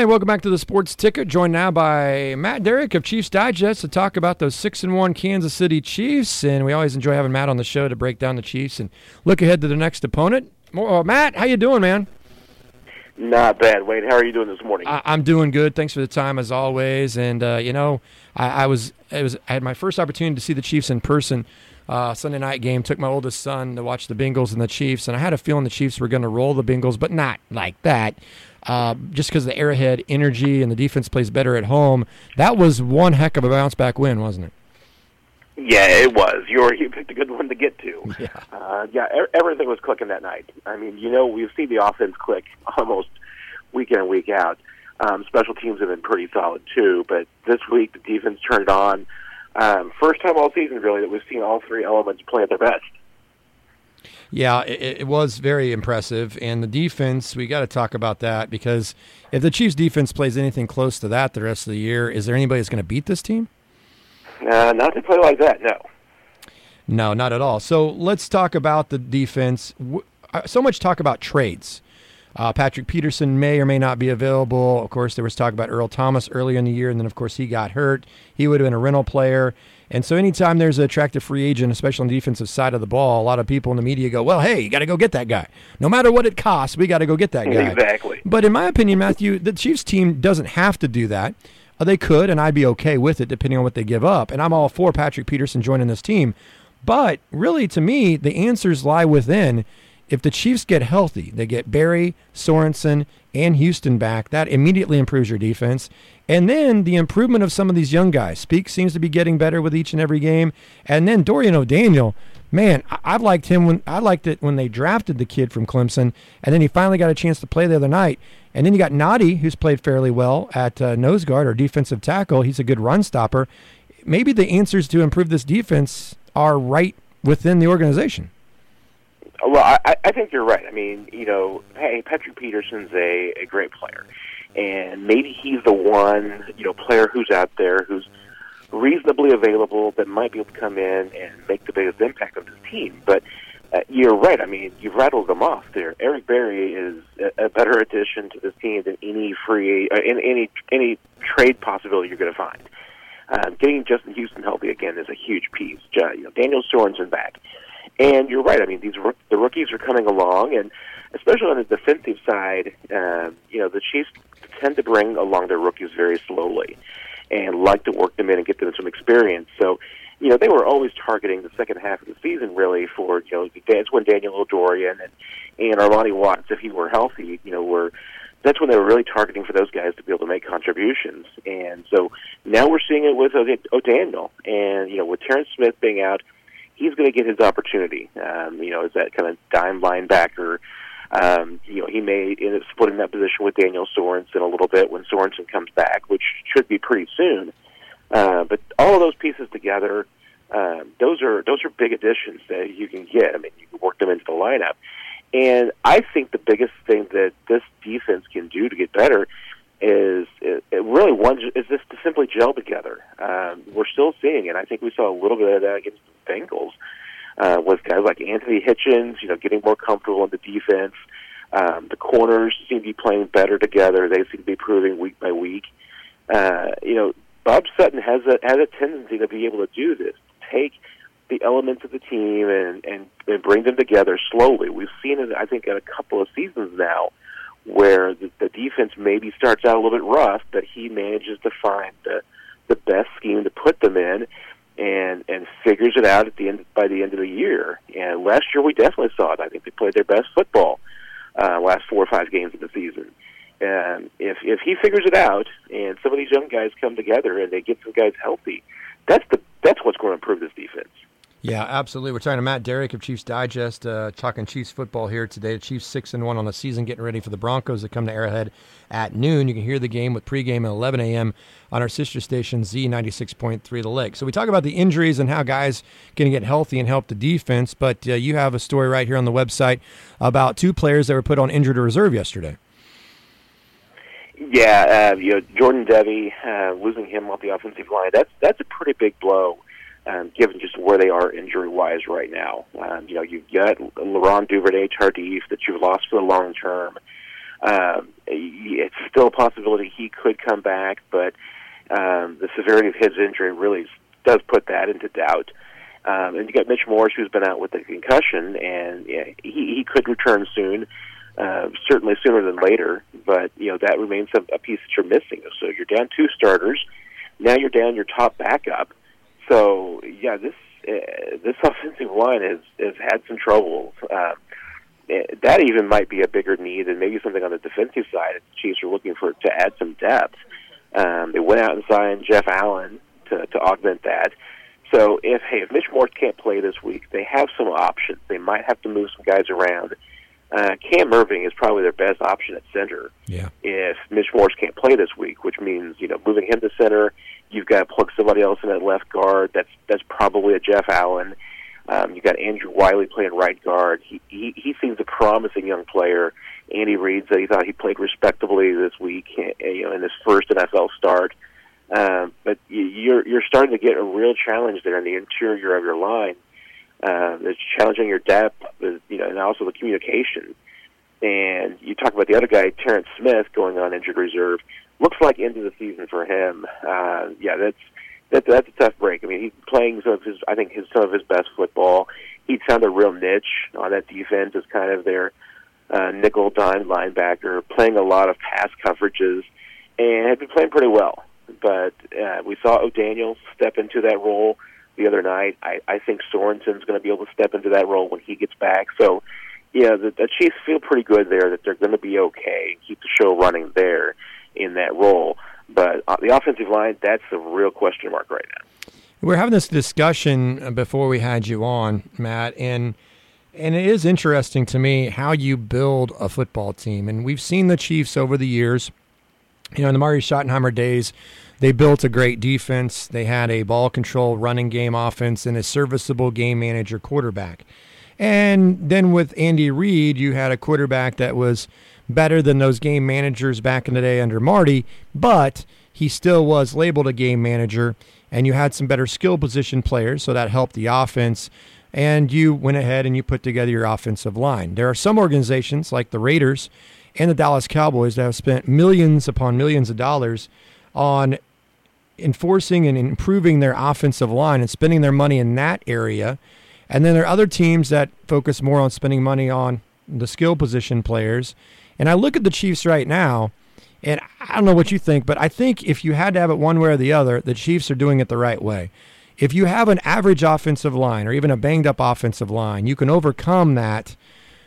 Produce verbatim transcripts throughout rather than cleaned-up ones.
welcome back to the Sports Ticket. Joined now by Matt Derrick of Chiefs Digest to talk about those six and one Kansas City Chiefs. And we always enjoy having Matt on the show to break down the Chiefs and look ahead to the next opponent. Uh, Matt, how you doing, man? Not bad, Wade. How are you doing this morning? I- I'm doing good. Thanks for the time as always. And uh, you know, I-, I was it was I had my first opportunity to see the Chiefs in person. Uh, Sunday night game, took my oldest son to watch the Bengals and the Chiefs, and I had a feeling the Chiefs were going to roll the Bengals, but not like that. Uh, just because the Arrowhead energy and the defense plays better at home. That was one heck of a bounce-back win, wasn't it? Yeah, it was. You were, you picked a good one to get to. Yeah, uh, yeah. Er- everything was clicking that night. I mean, you know, we've seen the offense click almost week in and week out. Um, special teams have been pretty solid too, but this week the defense turned it on. Um, first time all season, really, that we've seen all three elements play at their best. Yeah, it, it was very impressive. And the defense, we got to talk about that because if the Chiefs' defense plays anything close to that the rest of the year, is there anybody that's going to beat this team? Uh, not to play like that, no. No, not at all. So let's talk about the defense. So much talk about trades. Uh, Patrick Peterson may or may not be available. Of course, there was talk about Earl Thomas earlier in the year, and then, of course, he got hurt. He would have been a rental player. And so anytime there's an attractive free agent, especially on the defensive side of the ball, a lot of people in the media go, well, hey, you got to go get that guy. No matter what it costs, we got to go get that guy. Exactly. But in my opinion, Matthew, the Chiefs team doesn't have to do that. Uh, they could, and I'd be okay with it depending on what they give up. And I'm all for Patrick Peterson joining this team. But really, to me, the answers lie within. If the Chiefs get healthy, they get Barry, Sorensen, and Houston back, that immediately improves your defense. And then the improvement of some of these young guys. Speak seems to be getting better with each and every game. And then Dorian O'Daniel, man, I, I liked him when I liked it when they drafted the kid from Clemson, and then he finally got a chance to play the other night. And then you got Noddy, who's played fairly well at uh, nose guard or defensive tackle. He's a good run stopper. Maybe the answers to improve this defense are right within the organization. Well, I, I think you're right. I mean, you know, hey, Patrick Peterson's a, a great player, and maybe he's the one, you know, player who's out there who's reasonably available that might be able to come in and make the biggest impact on this team. But uh, you're right. I mean, you've rattled them off there. Eric Berry is a, a better addition to this team than any free, uh, in any any trade possibility you're going to find. Um, getting Justin Houston healthy again is a huge piece. Uh, you know, Daniel Sorensen back. And you're right. I mean, these the rookies are coming along, and especially on the defensive side, um, you know, the Chiefs tend to bring along their rookies very slowly and like to work them in and get them some experience. So, you know, they were always targeting the second half of the season really for, you know, that's when Daniel O'Dorian and, and Armani Watts, if he were healthy, you know, were that's when they were really targeting for those guys to be able to make contributions. And so now we're seeing it with O'Daniel, and, you know, with Terrence Smith being out, he's going to get his opportunity. Um, you know, as that kind of dime linebacker. Um, you know, he may end up splitting that position with Daniel Sorensen a little bit when Sorensen comes back, which should be pretty soon. Uh, but all of those pieces together, um, those are those are big additions that you can get. I mean, you can work them into the lineup. And I think the biggest thing that this defense can do to get better is it, it really one is just to simply gel together. Um, we're still seeing it. I think we saw a little bit of that against the Bengals uh, with guys like Anthony Hitchens, you know, getting more comfortable in the defense. Um, the corners seem to be playing better together. They seem to be improving week by week. Uh, you know, Bob Sutton has a has a tendency to be able to do this, take the elements of the team and, and, and bring them together slowly. We've seen it, I think, in a couple of seasons now, where the, the defense maybe starts out a little bit rough, but he manages to find the the best scheme to put them in, and and figures it out at the end by the end of the year. And last year we definitely saw it. I think they played their best football uh, last four or five games of the season. And if if he figures it out, and some of these young guys come together and they get some guys healthy, that's the that's what's going to improve this defense. Yeah, absolutely. We're talking to Matt Derrick of Chiefs Digest, uh, talking Chiefs football here today. The Chiefs six and one on the season, getting ready for the Broncos that come to Arrowhead at noon. You can hear the game with pregame at eleven a.m. on our sister station Z ninety-six point three The Lake. So we talk about the injuries and how guys can get healthy and help the defense. But uh, you have a story right here on the website about two players that were put on injured reserve yesterday. Yeah, uh, you know, Jordan Devey, uh, losing him off the offensive line, that's that's a pretty big blow, um, given just where they are injury-wise right now. Um, you know, you've got Laurent Duvernay-Tardif that you've lost for the long term. Um, it's still a possibility he could come back, but um, the severity of his injury really does put that into doubt. Um, and you got Mitch Morse, who's been out with a concussion, and yeah, he, he could return soon, uh, certainly sooner than later. But you know that remains a, a piece that you're missing. So you're down two starters. Now you're down your top backup. So yeah, this uh, this offensive line has has had some trouble. Uh, that even might be a bigger need than maybe something on the defensive side. If the Chiefs are looking for to add some depth. Um, they went out and signed Jeff Allen to to augment that. So if hey, if Mitch Morse can't play this week, they have some options. They might have to move some guys around. Uh, Cam Irving is probably their best option at center. Yeah. If Mitch Morse can't play this week, which means you know moving him to center, you've got to plug somebody else in at left guard. That's that's probably a Jeff Allen. Um, you've got Andrew Wiley playing right guard. He, he he seems a promising young player. Andy Reid said he thought he played respectably this week, you know, in his first N F L start. Um, but you're you're starting to get a real challenge there in the interior of your line. Uh, it's challenging your depth, you know, and also the communication. And you talk about the other guy, Terrence Smith, going on injured reserve. Looks like end of the season for him. Uh, yeah, that's that, that's a tough break. I mean, he's playing some of his, I think, his some of his best football. He'd found a real niche on that defense as kind of their uh, nickel dime linebacker, playing a lot of pass coverages, and had been playing pretty well. But uh, we saw O'Daniel step into that role the other night. I, I think Sorensen's going to be able to step into that role when he gets back. So, yeah, the, the Chiefs feel pretty good there that they're going to be okay, keep the show running there in that role. But uh, the offensive line, that's the real question mark right now. We're having this discussion before we had you on, Matt, and and it is interesting to me how you build a football team. And we've seen the Chiefs over the years. You know, in the Marty Schottenheimer days, they built a great defense. They had a ball control running game offense and a serviceable game manager quarterback. And then with Andy Reid, you had a quarterback that was better than those game managers back in the day under Marty, but he still was labeled a game manager, and you had some better skill position players, so that helped the offense. And you went ahead and you put together your offensive line. There are some organizations like the Raiders and the Dallas Cowboys that have spent millions upon millions of dollars on enforcing and improving their offensive line and spending their money in that area. And then there are other teams that focus more on spending money on the skill position players. And I look at the Chiefs right now, and I don't know what you think, but I think if you had to have it one way or the other, the Chiefs are doing it the right way. If you have an average offensive line or even a banged-up offensive line, you can overcome that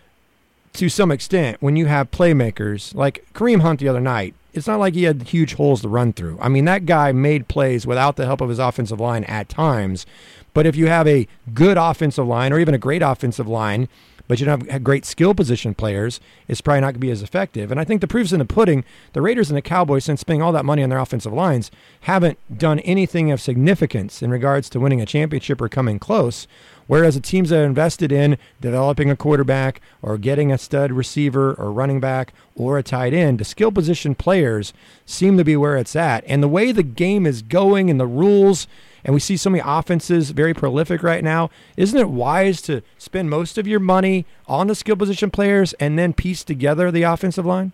to some extent when you have playmakers like Kareem Hunt the other night. It's not like he had huge holes to run through. I mean, that guy made plays without the help of his offensive line at times. But if you have a good offensive line or even a great offensive line, but you don't have great skill position players, it's probably not going to be as effective. And I think the proof's in the pudding. The Raiders and the Cowboys, since spending all that money on their offensive lines, haven't done anything of significance in regards to winning a championship or coming close. Whereas the teams that are invested in developing a quarterback or getting a stud receiver or running back or a tight end, the skill position players seem to be where it's at. And the way the game is going and the rules, and we see so many offenses very prolific right now, isn't it wise to spend most of your money on the skill position players and then piece together the offensive line?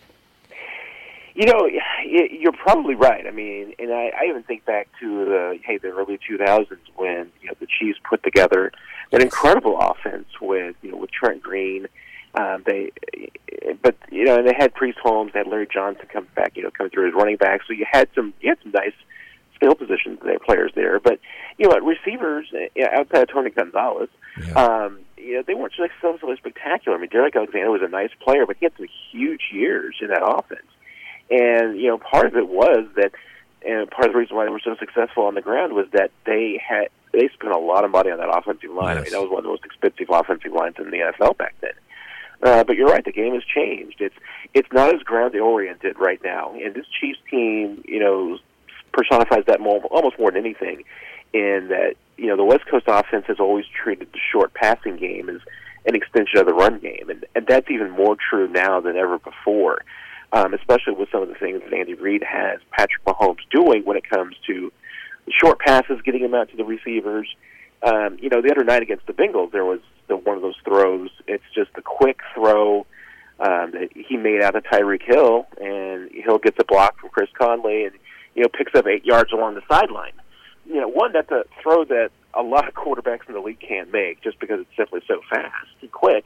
You know, you're probably right. I mean, and I, I even think back to the hey the early two thousands when you know the Chiefs put together an incredible offense with you know with Trent Green. Um, they, but you know, and they had Priest Holmes, they had Larry Johnson come back, you know, coming through as running back. So you had some, you had some nice skill positions there, players there. But you know, at receivers you know, outside of Tony Gonzalez, yeah. um, you know, they weren't so, so, so spectacular. I mean, Derek Alexander was a nice player, but he had some huge years in that offense. And, you know, part of it was that, and part of the reason why they were so successful on the ground was that they had, they spent a lot of money on that offensive line. Yes. I mean, that was one of the most expensive offensive lines in the N F L back then. Uh, but you're right, the game has changed. It's it's not as ground-oriented right now. And this Chiefs team, you know, personifies that more, almost more than anything, in that, you know, the West Coast offense has always treated the short passing game as an extension of the run game. And, and that's even more true now than ever before. Um, especially with some of the things that Andy Reid has Patrick Mahomes doing when it comes to short passes, getting him out to the receivers. Um, you know, the other night against the Bengals, there was the, one of those throws. It's just a quick throw um, that he made out of Tyreek Hill, and Hill gets a block from Chris Conley and, you know, picks up eight yards along the sideline. You know, one, that's a throw that a lot of quarterbacks in the league can't make just because it's simply so fast and quick.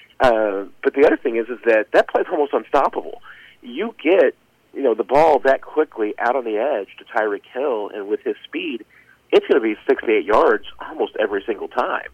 Uh, but the other thing is, is that that play's almost unstoppable. You get, you know, the ball that quickly out on the edge to Tyreek Hill, and with his speed, it's going to be six to eight yards almost every single time.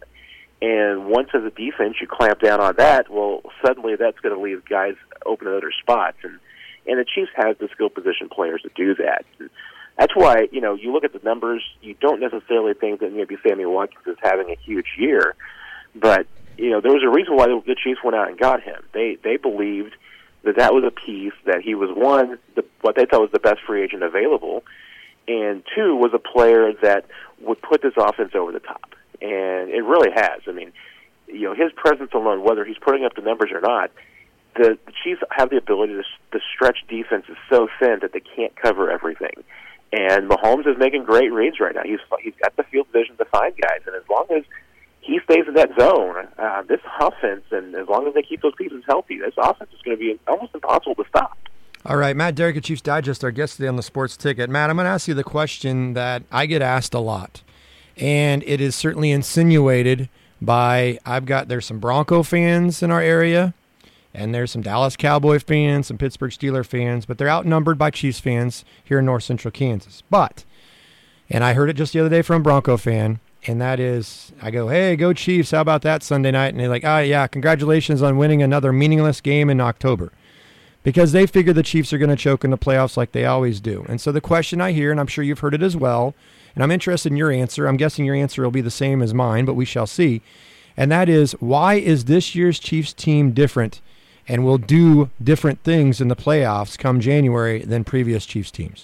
And once as a defense you clamp down on that, well, suddenly that's going to leave guys open in other spots. And, and the Chiefs have the skill position players to do that. And that's why, you know, you look at the numbers, you don't necessarily think that maybe Sammy Watkins is having a huge year. But, you know, there was a reason why the Chiefs went out and got him. They they believed that that was a piece, that he was, one, the, what they thought was the best free agent available, and two, was a player that would put this offense over the top. And it really has. I mean, you know, his presence alone, whether he's putting up the numbers or not, the, the Chiefs have the ability to, to stretch defenses so thin that they can't cover everything. And Mahomes is making great reads right now. He's he's got the field vision to find guys, and as long as he stays in that zone, uh, this offense, and as long as they keep those pieces healthy, this offense is going to be almost impossible to stop. All right, Matt Derrick at Chiefs Digest, our guest today on the Sports Ticket. Matt, I'm going to ask you the question that I get asked a lot, and it is certainly insinuated by, I've got, there's some Bronco fans in our area, and there's some Dallas Cowboy fans, some Pittsburgh Steelers fans, but they're outnumbered by Chiefs fans here in North Central Kansas. But, and I heard it just the other day from a Bronco fan, and that is, I go, hey, go Chiefs, how about that Sunday night? And they're like, oh, yeah, congratulations on winning another meaningless game in October. Because they figure the Chiefs are going to choke in the playoffs like they always do. And so the question I hear, and I'm sure you've heard it as well, and I'm interested in your answer. I'm guessing your answer will be the same as mine, but we shall see. And that is, why is this year's Chiefs team different and will do different things in the playoffs come January than previous Chiefs teams?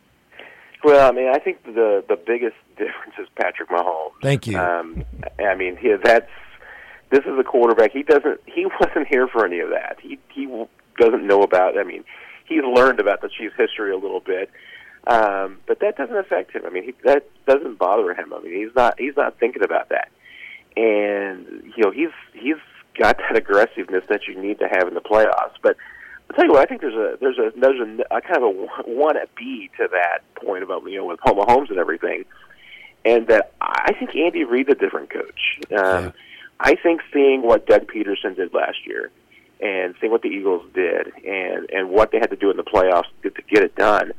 Well, I mean, I think the the biggest difference is Patrick Mahomes. Thank you. Um, I mean, he, that's this is a quarterback. He doesn't. He wasn't here for any of that. He he doesn't know about. I mean, he's learned about the Chiefs' history a little bit, um, but that doesn't affect him. I mean, he, that doesn't bother him. I mean, he's not he's not thinking about that. And you know, he's he's got that aggressiveness that you need to have in the playoffs. But I'll tell you what, I think there's a there's a there's a, a kind of a one B to that point about, you know, with Mahomes and everything, and that I think Andy Reid's a different coach. Um, yeah. I think seeing what Doug Peterson did last year, and seeing what the Eagles did, and and what they had to do in the playoffs to, to get it done,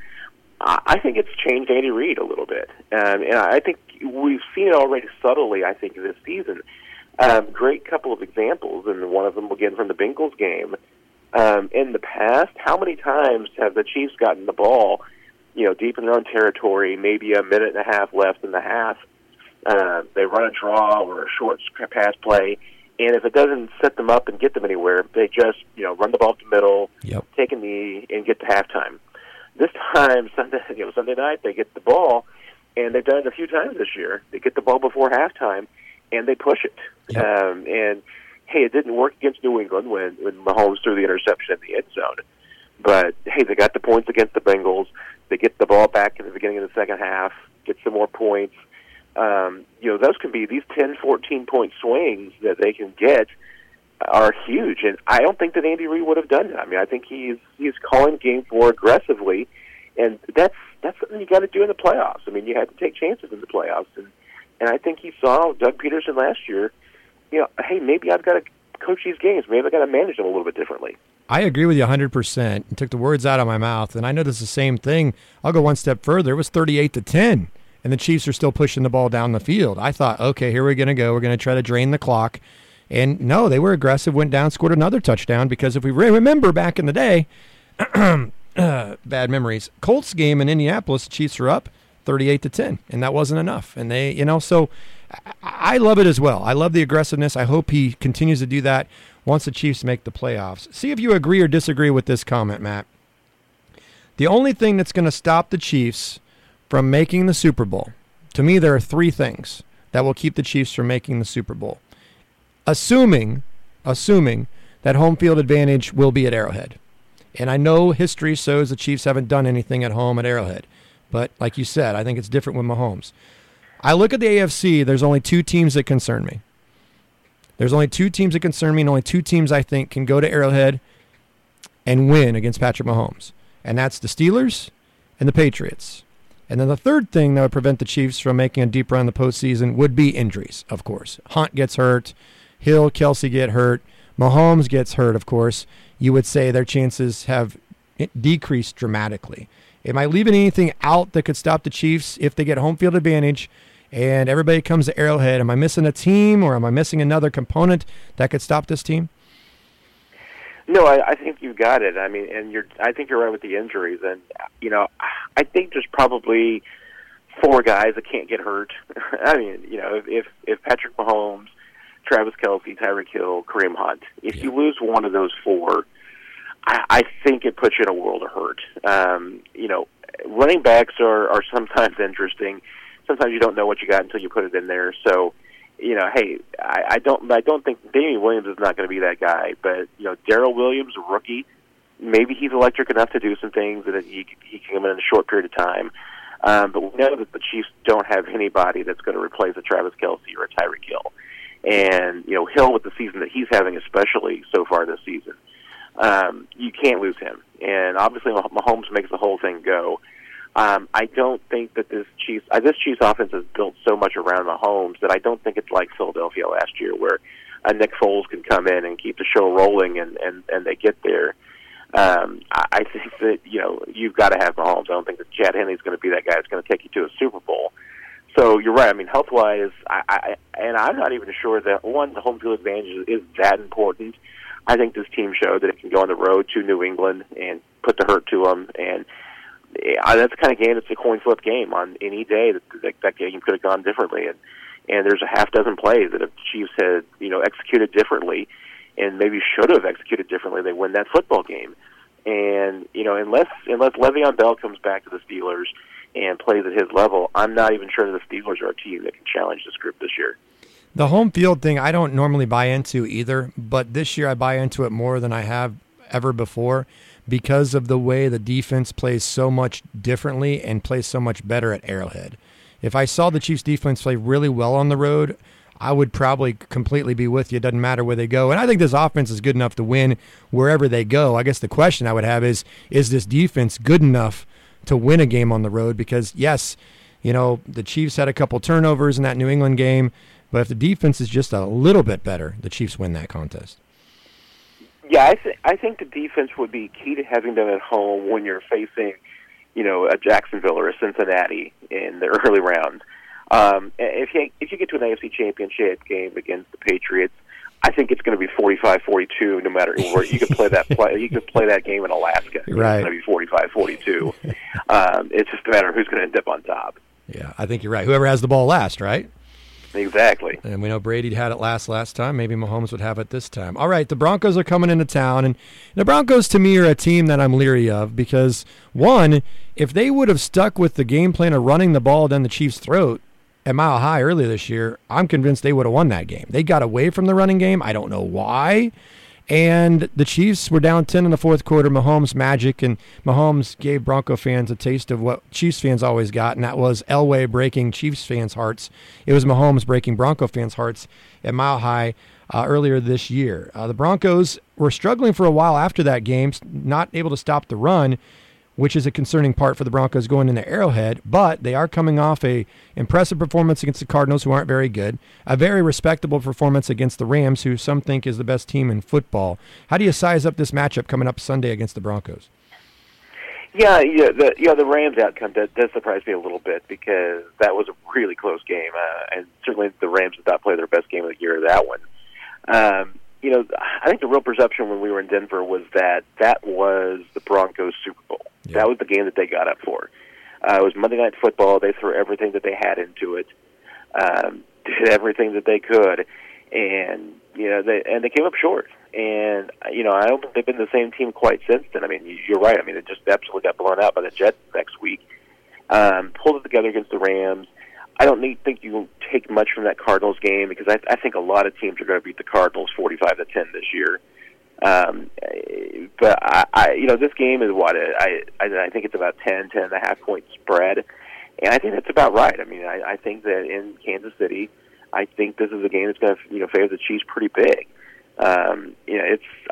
I think it's changed Andy Reid a little bit, um, and I think we've seen it already subtly. I think this season, um, great couple of examples, and one of them again from the Bengals game. Um, in the past, how many times have the Chiefs gotten the ball, you know, deep in their own territory, maybe a minute and a half left in the half? Uh, they run a draw or a short pass play, and if it doesn't set them up and get them anywhere, they just, you know, run the ball up the middle, yep. take a knee, and get to halftime. This time, Sunday, you know, Sunday night, they get the ball, and they've done it a few times this year. They get the ball before halftime, and they push it. Yep. Um, and hey, it didn't work against New England when, when Mahomes threw the interception in the end zone. But, hey, they got the points against the Bengals. They get the ball back in the beginning of the second half, get some more points. Um, you know, those can be, these ten, fourteen-point swings that they can get are huge. And I don't think that Andy Reid would have done that. I mean, I think he's he's calling the game more aggressively, and that's that's something you got to do in the playoffs. I mean, you have to take chances in the playoffs. And, and I think he saw Doug Peterson last year, you know, hey, maybe I've got to coach these games. Maybe I've got to manage them a little bit differently. I agree with you one hundred percent. You took the words out of my mouth, and I know this is the same thing. I'll go one step further. It was thirty-eight to ten, and the Chiefs are still pushing the ball down the field. I thought, okay, here we're going to go. We're going to try to drain the clock. And no, they were aggressive, went down, scored another touchdown, because if we remember back in the day, uh, bad memories, Colts game in Indianapolis, the Chiefs were up thirty-eight to ten, and that wasn't enough. And they, you know, so I love it as well. I love the aggressiveness. I hope he continues to do that once the Chiefs make the playoffs. See if you agree or disagree with this comment, Matt. The only thing that's going to stop the Chiefs from making the Super Bowl, to me, there are three things that will keep the Chiefs from making the Super Bowl. Assuming, assuming that home field advantage will be at Arrowhead. And I know history shows the Chiefs haven't done anything at home at Arrowhead. But like you said, I think it's different with Mahomes. I look at the A F C, there's only two teams that concern me. There's only two teams that concern me, and only two teams I think can go to Arrowhead and win against Patrick Mahomes, and that's the Steelers and the Patriots. And then the third thing that would prevent the Chiefs from making a deep run in the postseason would be injuries, of course. Hunt gets hurt. Hill, Kelsey get hurt. Mahomes gets hurt, of course. You would say their chances have decreased dramatically. Am I leaving anything out that could stop the Chiefs if they get home field advantage and everybody comes to Arrowhead? Am I missing a team, or am I missing another component that could stop this team? No, I, I think you got it. I mean, and you're. I think you're right with the injuries, and you know, I think there's probably four guys that can't get hurt. I mean, you know, if if Patrick Mahomes, Travis Kelce, Tyreek Hill, Kareem Hunt, if yeah. you lose one of those four, I, I think it puts you in a world of hurt. Um, you know, running backs are are sometimes interesting. Sometimes you don't know what you got until you put it in there. So, you know, hey, I, I don't, I don't think Damian Williams is not going to be that guy. But you know, Darrell Williams, a rookie, maybe he's electric enough to do some things that he he can come in in a short period of time. Um, but we know that the Chiefs don't have anybody that's going to replace a Travis Kelce or a Tyreek Hill. And you know, Hill with the season that he's having, especially so far this season, um, you can't lose him. And obviously, Mahomes makes the whole thing go. Um, I don't think that this Chiefs uh, this Chiefs offense is built so much around Mahomes that I don't think it's like Philadelphia last year, where uh, Nick Foles can come in and keep the show rolling, and, and, and they get there. Um, I, I think that you know you've got to have Mahomes. I don't think that Chad Henney's going to be that guy that's going to take you to a Super Bowl. So you're right. I mean, health wise, I, I and I'm not even sure that one the home field advantage is, is that important. I think this team showed that it can go on the road to New England and put the hurt to them, and Uh, that's the kind of game that's a coin flip game. On any day, that, that, that game could have gone differently. And, and there's a half dozen plays that if the Chiefs had, you know, executed differently and maybe should have executed differently, they win that football game. And, you know, unless unless Le'Veon Bell comes back to the Steelers and plays at his level, I'm not even sure that the Steelers are a team that can challenge this group this year. The home field thing I don't normally buy into either, but this year I buy into it more than I have ever before, because of the way the defense plays so much differently and plays so much better at Arrowhead. If I saw the Chiefs defense play really well on the road, I would probably completely be with you. It doesn't matter where they go. And I think this offense is good enough to win wherever they go. I guess the question I would have is, is this defense good enough to win a game on the road? Because, yes, you know, the Chiefs had a couple turnovers in that New England game, but if the defense is just a little bit better, the Chiefs win that contest. Yeah, I, th- I think the defense would be key to having them at home when you're facing, you know, a Jacksonville or a Cincinnati in the early rounds. Um, if you if you get to an A F C Championship game against the Patriots, I think it's going to be forty-five forty-two no matter where. You could play that play. You could play that game in Alaska. Right. It's going to be forty-five forty-two. um, it's just a matter of who's going to end up on top. Yeah, I think you're right. Whoever has the ball last, right? Exactly. And we know Brady had it last last time. Maybe Mahomes would have it this time. All right, the Broncos are coming into town, and the Broncos to me are a team that I'm leery of because, one, if they would have stuck with the game plan of running the ball down the Chiefs' throat at Mile High earlier this year, I'm convinced they would have won that game. They got away from the running game. I don't know why. And the Chiefs were down ten in the fourth quarter, Mahomes magic, and Mahomes gave Bronco fans a taste of what Chiefs fans always got, and that was Elway breaking Chiefs fans' hearts. It was Mahomes breaking Bronco fans' hearts at Mile High uh, earlier this year. Uh, the Broncos were struggling for a while after that game, not able to stop the run, which is a concerning part for the Broncos going into Arrowhead, but they are coming off a impressive performance against the Cardinals, who aren't very good, a very respectable performance against the Rams, who some think is the best team in football. How do you size up this matchup coming up Sunday against the Broncos? Yeah, yeah, the yeah the Rams outcome does, does surprise me a little bit because that was a really close game, uh, and certainly the Rams did not play their best game of the year, that one. Um, you know, I think the real perception when we were in Denver was that that was the Broncos' Super Bowl. Yeah. That was the game that they got up for. Uh, it was Monday Night Football. They threw everything that they had into it, um, did everything that they could, and you know, they and they came up short. And you know, I don't think they've been the same team quite since then. I mean, you're right. I mean, it just absolutely got blown out by the Jets next week. Um, pulled it together against the Rams. I don't need, think you can take much from that Cardinals game because I, I think a lot of teams are going to beat the Cardinals forty-five to ten this year. Um, but I, I, you know, this game is what I, I, I think it's about ten, ten and a half point spread, and I think that's about right. I mean, I, I think that in Kansas City, I think this is a game that's going to, you know, favor the Chiefs pretty big. Um, you know, it's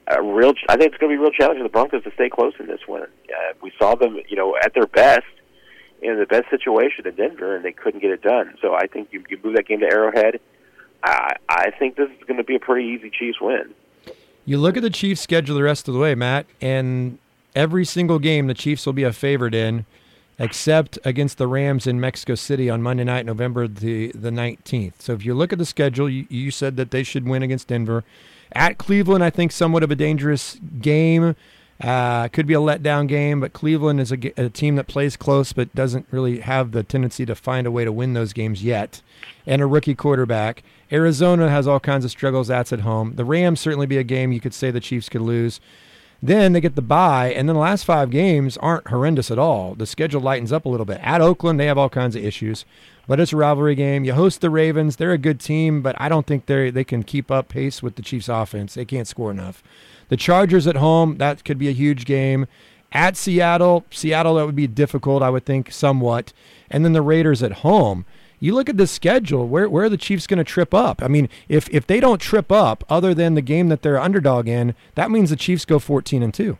a real. I think it's going to be a real challenge for the Broncos to stay close in this one. Uh, we saw them, you know, at their best in the best situation in Denver, and they couldn't get it done. So I think you, you move that game to Arrowhead. I, I think this is going to be a pretty easy Chiefs win. You look at the Chiefs' schedule the rest of the way, Matt, and every single game the Chiefs will be a favorite in, except against the Rams in Mexico City on Monday night, November the, the nineteenth. So if you look at the schedule, you, you said that they should win against Denver. At Cleveland, I think somewhat of a dangerous game. Uh, could be a letdown game, but Cleveland is a, a team that plays close but doesn't really have the tendency to find a way to win those games yet. And a rookie quarterback. Arizona has all kinds of struggles. That's at home. The Rams certainly be a game you could say the Chiefs could lose. Then they get the bye, and then the last five games aren't horrendous at all. The schedule lightens up a little bit. At Oakland, they have all kinds of issues, but it's a rivalry game. You host the Ravens. They're a good team, but I don't think they they can keep up pace with the Chiefs' offense. They can't score enough. The Chargers at home, that could be a huge game. At Seattle, Seattle, that would be difficult, I would think, somewhat. And then the Raiders at home. You look at the schedule, where, where are the Chiefs going to trip up? I mean, if if they don't trip up other than the game that they're underdog in, that means the Chiefs go fourteen and two.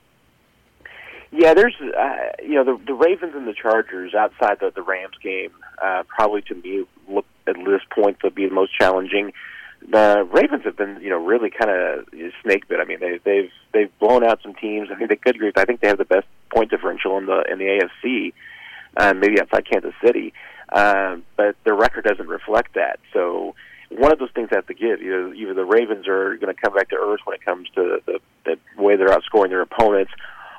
Yeah, there's, uh, you know, the, the Ravens and the Chargers outside the, the Rams game, uh, probably to me, look at this point, they'll be the most challenging. The Ravens have been, you know, really kind of snake bit. I mean, they, they've they've blown out some teams. I think they could agree. I think they have the best point differential in the in the A F C, uh, maybe outside Kansas City. Um, but their record doesn't reflect that. So one of those things has to give. Either, either the Ravens are going to come back to earth when it comes to the, the way they're outscoring their opponents,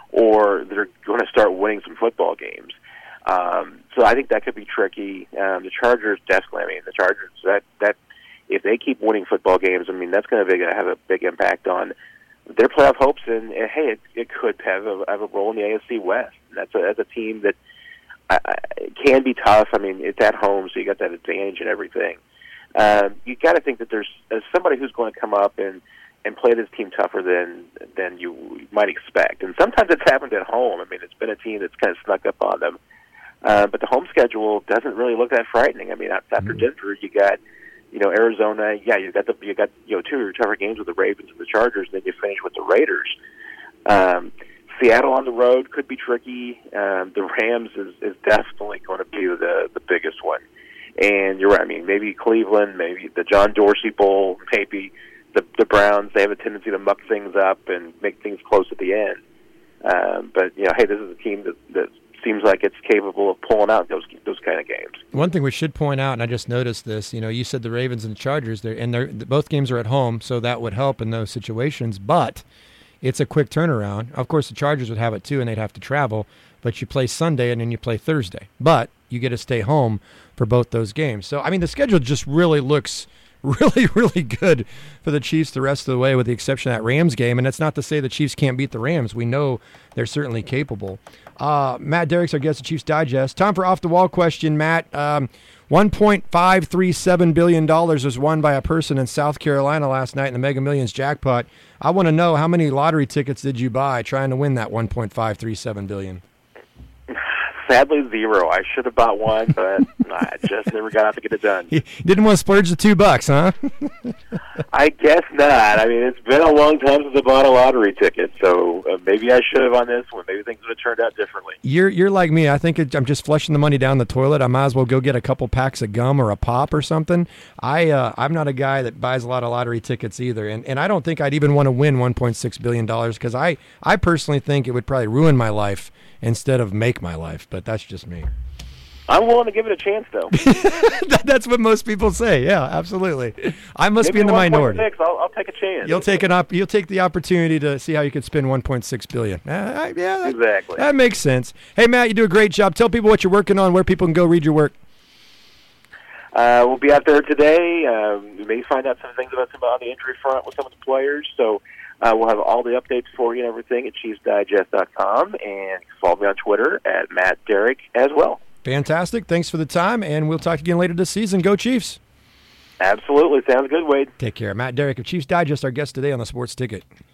or they're going to start winning some football games. Um, so I think that could be tricky. Um, the Chargers definitely. I mean, the Chargers that that if they keep winning football games, I mean that's going to have a big impact on their playoff hopes. And, and hey, it, it could have a, have a role in the A F C West. And that's a that's a team that. Uh, it can be tough. I mean, it's at home, so you got that advantage and everything. Um, you got to think that there's uh, somebody who's going to come up and, and play this team tougher than than you might expect. And sometimes it's happened at home. I mean, it's been a team that's kind of snuck up on them. Uh, but the home schedule doesn't really look that frightening. I mean, after mm-hmm. Denver, you got you know Arizona. Yeah, you got the you got you know two of your tougher games with the Ravens and the Chargers, and then you finish with the Raiders. Um, Seattle on the road could be tricky. Um, the Rams is, is definitely going to be the the biggest one. And you're right. I mean, maybe Cleveland, maybe the John Dorsey Bowl, maybe the the Browns. They have a tendency to muck things up and make things close at the end. Um, but you know, hey, this is a team that that seems like it's capable of pulling out those those kind of games. One thing we should point out, and I just noticed this. You know, you said the Ravens and the Chargers, they're, and they're, both games are at home, so that would help in those situations. But it's a quick turnaround. Of course, the Chargers would have it too, and they'd have to travel. But you play Sunday, and then you play Thursday. But you get to stay home for both those games. So, I mean, the schedule just really looks really, really good for the Chiefs the rest of the way, with the exception of that Rams game. And that's not to say the Chiefs can't beat the Rams. We know they're certainly capable. Uh, Matt Derrick's our guest at Chiefs Digest. Time for off-the-wall question, Matt. Um, one point five three seven billion dollars was won by a person in South Carolina last night in the Mega Millions jackpot. I want to know, how many lottery tickets did you buy trying to win that one point five three seven billion dollars? Sadly, zero. I should have bought one, but I just never got out to get it done. You didn't want to splurge the two bucks, huh? I guess not. I mean, it's been a long time since I bought a lottery ticket, so uh, maybe I should have on this one. Maybe things would have turned out differently. You're you're like me. I think it, I'm just flushing the money down the toilet. I might as well go get a couple packs of gum or a pop or something. I uh, I'm not a guy that buys a lot of lottery tickets either, and and I don't think I'd even want to win one point six billion dollars, because I I personally think it would probably ruin my life instead of make my life. But that's just me. I'm willing to give it a chance, though. That's what most people say. Yeah, absolutely. I must Maybe be in the minority. I'll, I'll take a chance. You'll take an op- You'll take the opportunity to see how you could spend one point six billion dollars. Uh, yeah, that, exactly. That makes sense. Hey, Matt, you do a great job. Tell people what you're working on, where people can go read your work. Uh, we'll be out there today. Um, we may find out some things about some on the injury front with some of the players. So uh, we'll have all the updates for you and everything at Chiefs Digest dot com, and follow me on Twitter at Matt Derrick as well. Fantastic. Thanks for the time, and we'll talk again later this season. Go Chiefs. Absolutely. Sounds good, Wade. Take care. Matt Derrick of Chiefs Digest, our guest today on the Sports Ticket.